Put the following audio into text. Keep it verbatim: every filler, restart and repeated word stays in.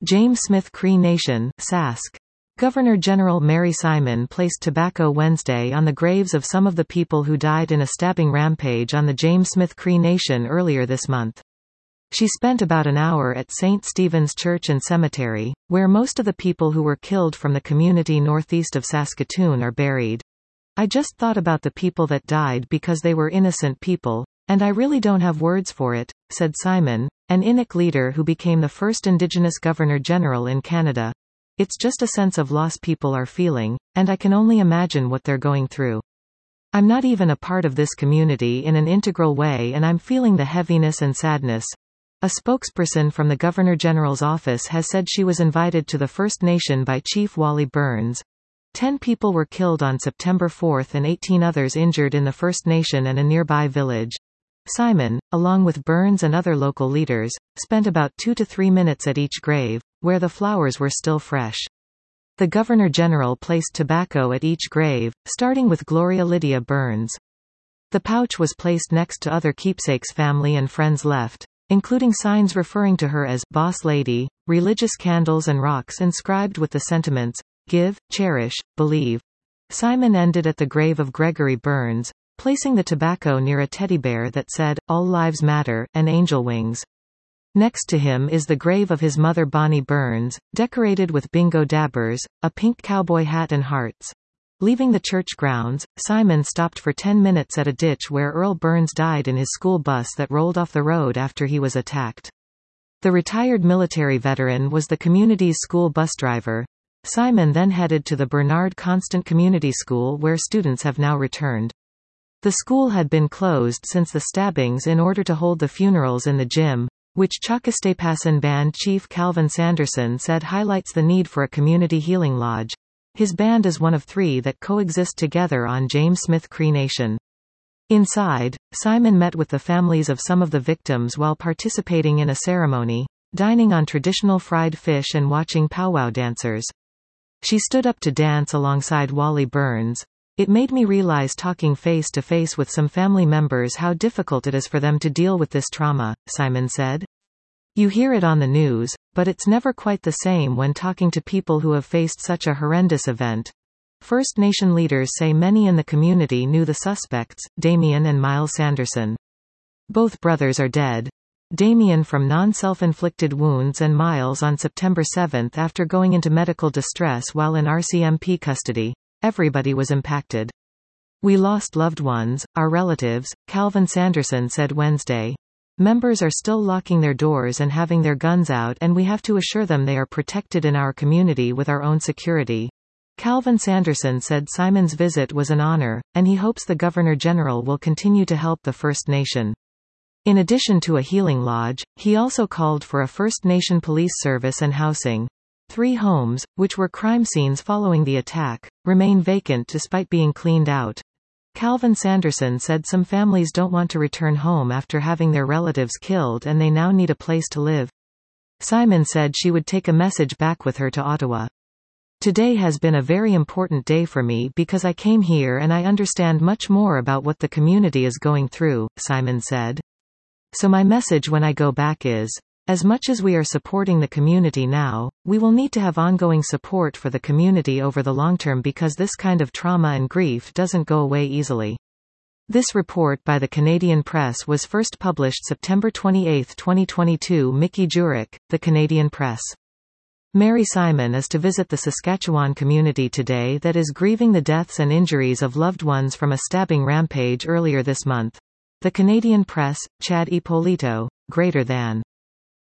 James Smith Cree Nation, Sask. Governor-General Mary Simon placed tobacco Wednesday on the graves of some of the people who died in a stabbing rampage on the James Smith Cree Nation earlier this month. She spent about an hour at Saint Stephen's Church and Cemetery, where most of the people who were killed from the community northeast of Saskatoon are buried. I just thought about the people that died because they were innocent people, and I really don't have words for it, said Simon, an Inuk leader who became the first Indigenous Governor-General in Canada. It's just a sense of loss people are feeling, and I can only imagine what they're going through. I'm not even a part of this community in an integral way, and I'm feeling the heaviness and sadness. A spokesperson from the Governor-General's office has said she was invited to the First Nation by Chief Wally Burns. Ten people were killed on September fourth and eighteen others injured in the First Nation and a nearby village. Simon, along with Burns and other local leaders, spent about two to three minutes at each grave, where the flowers were still fresh. The Governor-General placed tobacco at each grave, starting with Gloria Lydia Burns. The pouch was placed next to other keepsakes family and friends left, including signs referring to her as Boss Lady, religious candles and rocks inscribed with the sentiments, Give, Cherish, Believe. Simon ended at the grave of Gregory Burns, placing the tobacco near a teddy bear that said, All Lives Matter, and angel wings. Next to him is the grave of his mother Bonnie Burns, decorated with bingo dabbers, a pink cowboy hat and hearts. Leaving the church grounds, Simon stopped for ten minutes at a ditch where Earl Burns died in his school bus that rolled off the road after he was attacked. The retired military veteran was the community's school bus driver. Simon then headed to the Bernard Constant Community School where students have now returned. The school had been closed since the stabbings in order to hold the funerals in the gym, which Chakastepasan Band Chief Calvin Sanderson said highlights the need for a community healing lodge. His band is one of three that coexist together on James Smith Cree Nation. Inside, Simon met with the families of some of the victims while participating in a ceremony, dining on traditional fried fish and watching powwow dancers. She stood up to dance alongside Wally Burns. It made me realize talking face to face with some family members how difficult it is for them to deal with this trauma, Simon said. You hear it on the news, but it's never quite the same when talking to people who have faced such a horrendous event. First Nation leaders say many in the community knew the suspects, Damien and Miles Sanderson. Both brothers are dead. Damien from non-self-inflicted wounds and Miles on September seventh after going into medical distress while in R C M P custody. Everybody was impacted. We lost loved ones, our relatives, Calvin Sanderson said Wednesday. Members are still locking their doors and having their guns out, and we have to assure them they are protected in our community with our own security. Calvin Sanderson said Simon's visit was an honor, and he hopes the Governor-General will continue to help the First Nation. In addition to a healing lodge, he also called for a First Nation police service and housing. Three homes, which were crime scenes following the attack, remain vacant despite being cleaned out. Calvin Sanderson said some families don't want to return home after having their relatives killed and they now need a place to live. Simon said she would take a message back with her to Ottawa. Today has been a very important day for me because I came here and I understand much more about what the community is going through, Simon said. So my message when I go back is, as much as we are supporting the community now, we will need to have ongoing support for the community over the long term because this kind of trauma and grief doesn't go away easily. This report by the Canadian Press was first published September twenty-eighth, twenty twenty-two. Mickey Jurek, The Canadian Press. Mary Simon is to visit the Saskatchewan community today that is grieving the deaths and injuries of loved ones from a stabbing rampage earlier this month. The Canadian Press, Chad Ippolito, Greater Than.